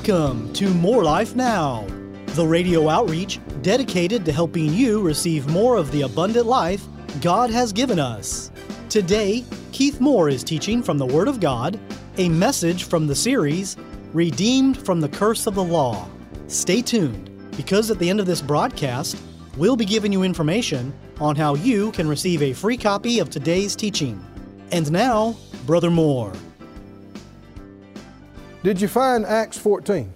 Welcome to More Life Now, the radio outreach dedicated to helping you receive more of the abundant life God has given us. Today, Keith Moore is teaching from the Word of God, a message from the series, Redeemed from the Curse of the Law. Stay tuned, because at the end of this broadcast, we'll be giving you information on how you can receive a free copy of today's teaching. And now, Brother Moore. Did you find Acts 14?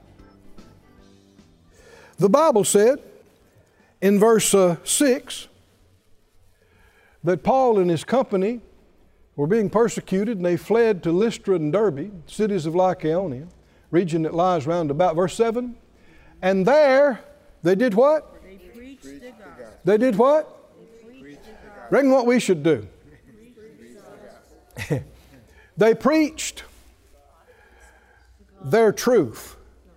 The Bible said in verse 6 that Paul and his company were being persecuted and they fled to Lystra and Derbe, cities of Lycaonia, region that lies round about. Verse 7, and there they did what? They preached the gospel. They did what? Reckon what we should do. They preached their truth.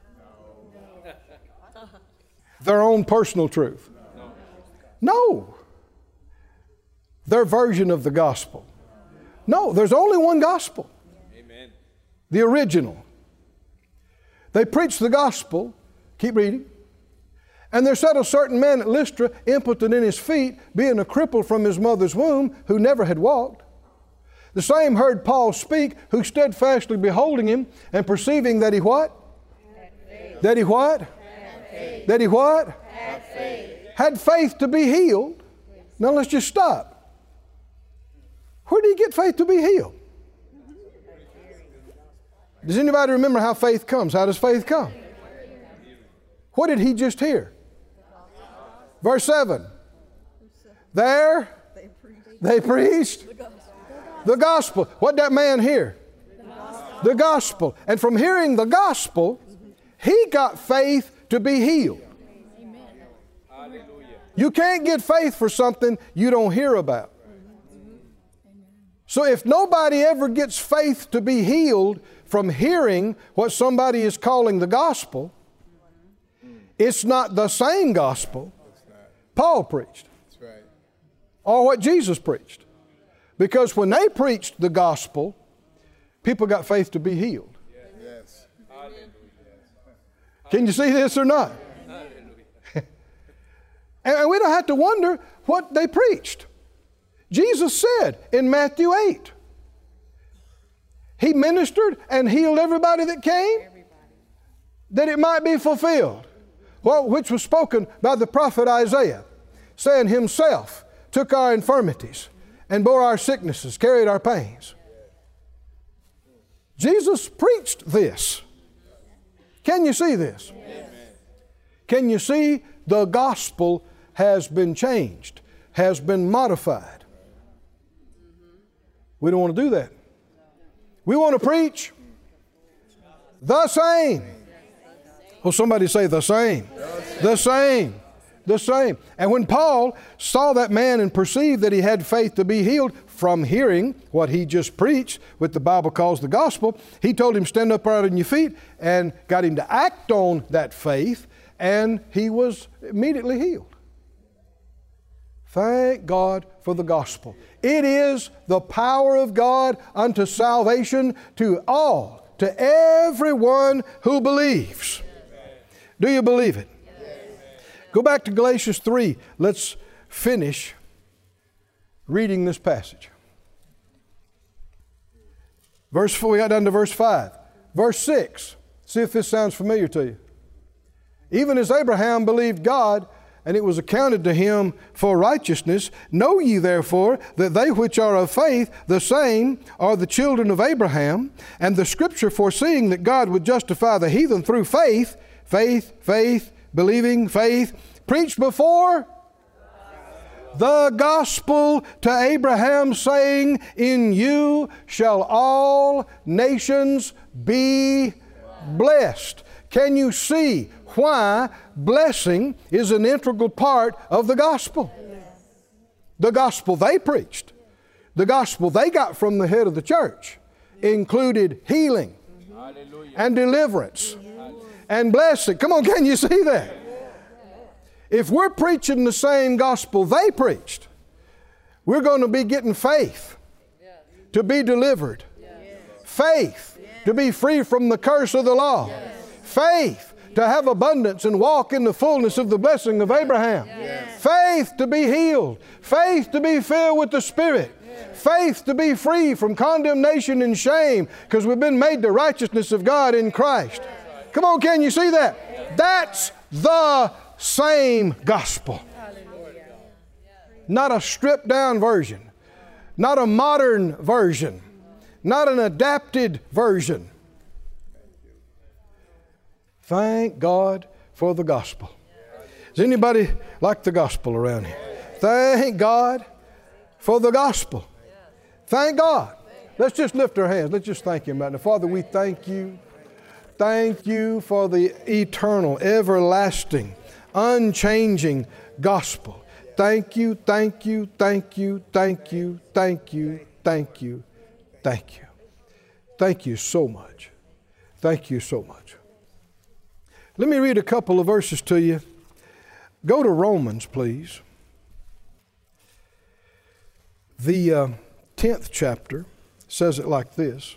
Their own personal truth. No. Their version of the gospel. No, there's only one gospel. Amen. The original. They preached the gospel. Keep reading. And there sat a certain man at Lystra, impotent in his feet, being a cripple from his mother's womb, who never had walked. The same heard Paul speak, who steadfastly beholding him, and perceiving that he what? That he what? That he what? Had faith to be healed. Now let's just stop. Where did he get faith to be healed? Does anybody remember how faith comes? How does faith come? What did he just hear? Verse 7. There they preached the gospel. What did that man hear? The gospel. And from hearing the gospel, he got faith to be healed. You can't get faith for something you don't hear about. So if nobody ever gets faith to be healed from hearing what somebody is calling the gospel, it's not the same gospel Paul preached or what Jesus preached. Because when they preached the gospel, people got faith to be healed. Yes. Can you see this or not? And we don't have to wonder what they preached. Jesus said in Matthew 8, He ministered and healed everybody that came, that it might be fulfilled. Which was spoken by the prophet Isaiah, saying Himself took our infirmities and bore our sicknesses, carried our pains. Jesus preached this. Can you see this? Amen. Can you see the gospel has been changed, has been modified? We don't want to do that. We want to preach the same. Well, somebody say the same. The same. The same. And when Paul saw that man and perceived that he had faith to be healed from hearing what he just preached, what the Bible calls the gospel, he told him, stand up right on your feet, and got him to act on that faith, and he was immediately healed. Thank God for the gospel. It is the power of God unto salvation to all, to everyone who believes. Do you believe it? Go back to Galatians 3. Let's finish reading this passage. Verse 4, we got down to verse 5. Verse 6. See if this sounds familiar to you. Even as Abraham believed God, and it was accounted to him for righteousness, know ye therefore that they which are of faith, the same are the children of Abraham. And the Scripture foreseeing that God would justify the heathen through faith, believing, faith, preached before the gospel to Abraham, saying, in you shall all nations be blessed. Can you see why blessing is an integral part of the gospel? The gospel they preached, the gospel they got from the head of the church, included healing and deliverance and blessing. Come on, can you see that? If we're preaching the same gospel they preached, we're going to be getting faith to be delivered, faith to be free from the curse of the law, Faith to have abundance and walk in the fullness of the blessing of Abraham. Faith to be healed. Faith to be filled with the Spirit. Faith to be free from condemnation and shame because we've been made the righteousness of God in Christ. Come on, can you see that? That's the same gospel. Not a stripped down version. Not a modern version. Not an adapted version. Thank God for the gospel. Does anybody like the gospel around here? Thank God for the gospel. Thank God. Let's just lift our hands. Let's just thank Him right now. Father, we thank You. Thank You for the eternal, everlasting, unchanging gospel. Thank You, thank You, thank You, thank You, thank You, thank You, thank You. Thank You so much. Thank You so much. Let me read a couple of verses to you. Go to Romans, please. The 10th chapter says it like this.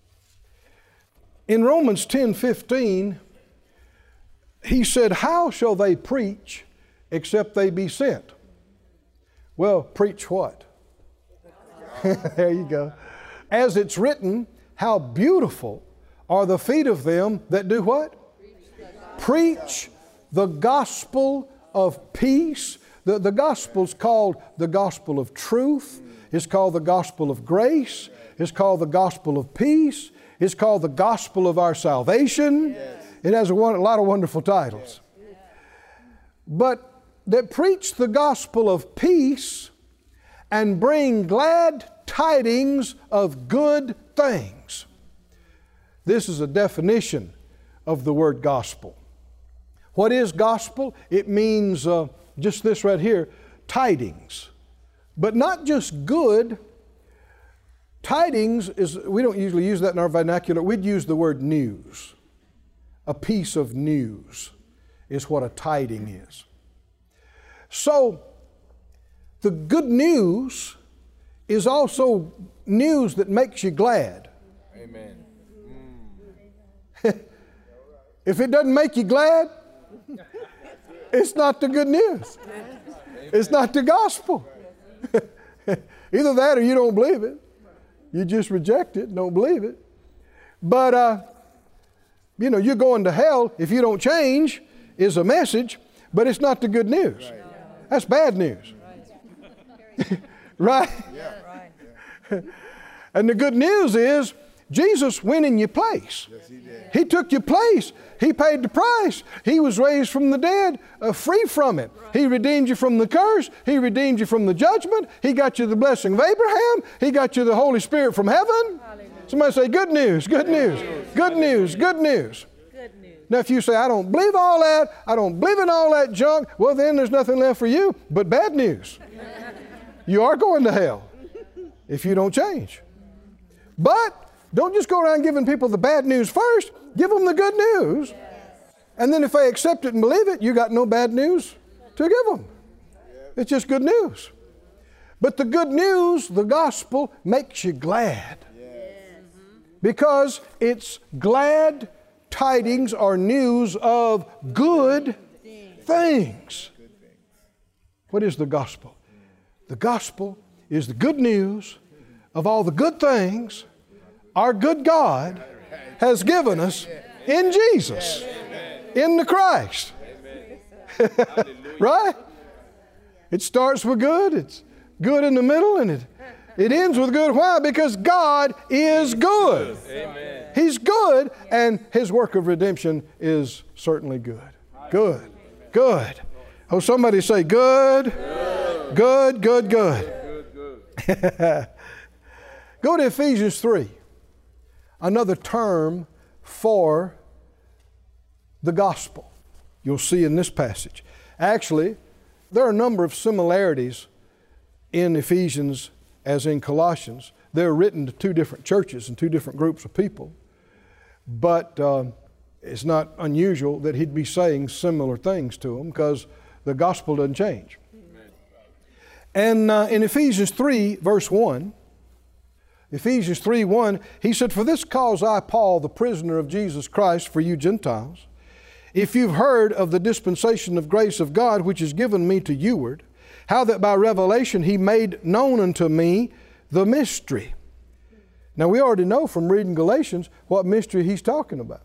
In Romans 10:15, he said, how shall they preach except they be sent? Well, preach what? There you go. As it's written, how beautiful are the feet of them that do what? Preach the gospel of peace. The gospel's called the gospel of truth. It's called the gospel of grace. It's called the gospel of peace. It's called the gospel of our salvation. It has a lot of wonderful titles. But that preach the gospel of peace and bring glad tidings of good things. This is a definition of the word gospel. What is gospel? It means just this right here, tidings. But not just good. Tidings is, we don't usually use that in our vernacular. We'd use the word news. A piece of news is what a tiding is. So, the good news is also news that makes you glad. Amen. If it doesn't make you glad, it's not the good news. It's not the gospel. Either that or you don't believe it. You just reject it, don't believe it. But, you're going to hell if you don't change is a message, but it's not the good news. That's bad news. Right? And the good news is Jesus went in your place. He took your place. He paid the price. He was raised from the dead, free from it. He redeemed you from the curse. He redeemed you from the judgment. He got you the blessing of Abraham. He got you the Holy Spirit from heaven. Somebody say, good news, good news, good news, good news. Now, if you say, I don't believe all that, I don't believe in all that junk, well, then there's nothing left for you but bad news. You are going to hell if you don't change. But don't just go around giving people the bad news first. Give them the good news. And then if they accept it and believe it, you got no bad news to give them. It's just good news. But the good news, the gospel, makes you glad. Because it's glad tidings or news of good things. What is the gospel? The gospel is the good news of all the good things our good God has given us in Jesus, in the Christ. Right? It starts with good, it's good in the middle, and it ends with good. Why? Because God is good. He's good, and His work of redemption is certainly good. Good. Good. Oh, somebody say good. Good, good, good. Go to Ephesians 3. Another term for the gospel you'll see in this passage. Actually, there are a number of similarities in Ephesians as in Colossians. They're written to two different churches and two different groups of people. But it's not unusual that he'd be saying similar things to them because the gospel doesn't change. And in Ephesians 3, verse 1, Ephesians 3:1, he said, "For this cause I, Paul, the prisoner of Jesus Christ, for you Gentiles, if you've heard of the dispensation of grace of God, which is given me to youward, how that by revelation he made known unto me the mystery." Now we already know from reading Galatians what mystery he's talking about.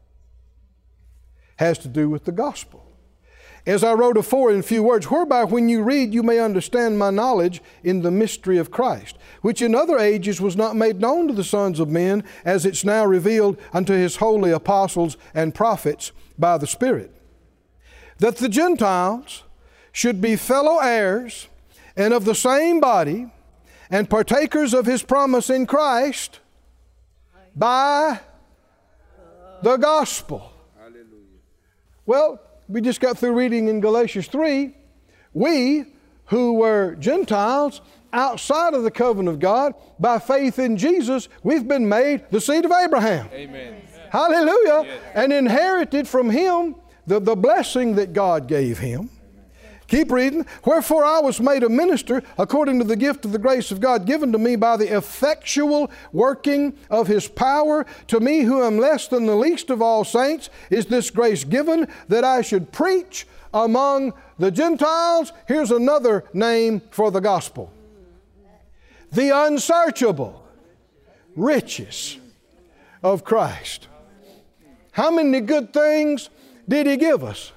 Has to do with the gospel. As I wrote afore in few words, whereby when you read you may understand my knowledge in the mystery of Christ, which in other ages was not made known to the sons of men, as it's now revealed unto his holy apostles and prophets by the Spirit, that the Gentiles should be fellow heirs and of the same body and partakers of his promise in Christ by the gospel. Hallelujah. Well, we just got through reading in Galatians 3, we who were Gentiles outside of the covenant of God, by faith in Jesus, we've been made the seed of Abraham. Amen. Hallelujah. Yes. And inherited from him the blessing that God gave him. Keep reading. "Wherefore I was made a minister according to the gift of the grace of God given to me by the effectual working of his power. To me who am less than the least of all saints is this grace given, that I should preach among the Gentiles." Here's another name for the gospel. The unsearchable riches of Christ. How many good things did he give us?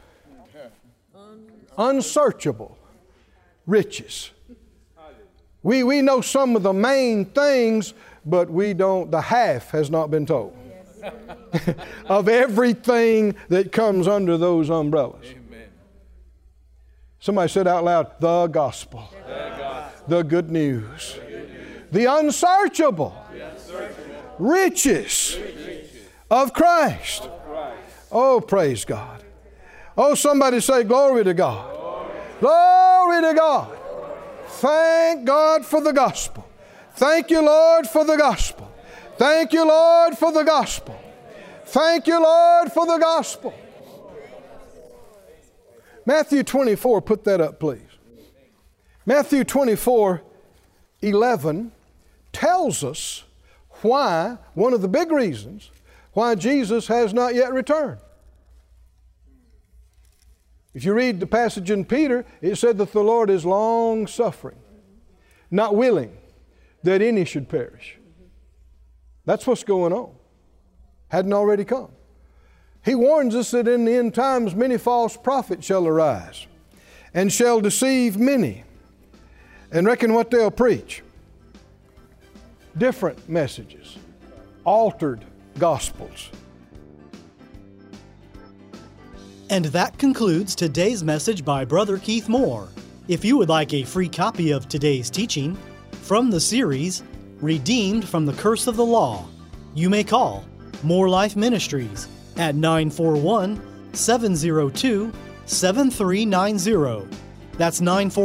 Unsearchable riches. We know some of the main things, but we don't, the half has not been told of everything that comes under those umbrellas. Amen. Somebody said out loud, the gospel. The good news. The unsearchable riches of Christ. Oh, praise God. Oh, somebody say, glory to God. Glory to God. Thank God for the gospel. Thank you, Lord, for the gospel. Thank you, Lord, for the gospel. Thank you, Lord, for the gospel. Matthew 24, put that up, please. Matthew 24:11 tells us why, one of the big reasons, why Jesus has not yet returned. If you read the passage in Peter, it said that the Lord is long-suffering, not willing that any should perish. That's what's going on. Hadn't already come. He warns us that in the end times many false prophets shall arise and shall deceive many. And reckon what they'll preach? Different messages, altered gospels. And that concludes today's message by Brother Keith Moore. If you would like a free copy of today's teaching from the series, Redeemed from the Curse of the Law, you may call More Life Ministries at 941-702-7390. That's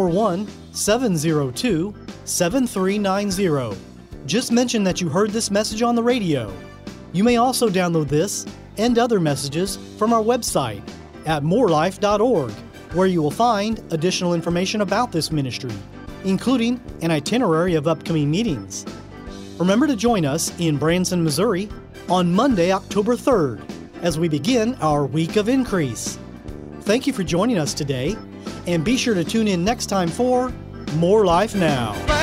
941-702-7390. Just mention that you heard this message on the radio. You may also download this and other messages from our website at morelife.org, where you will find additional information about this ministry, including an itinerary of upcoming meetings. Remember to join us in Branson, Missouri on Monday, October 3rd, as we begin our Week of Increase. Thank you for joining us today, and be sure to tune in next time for More Life Now.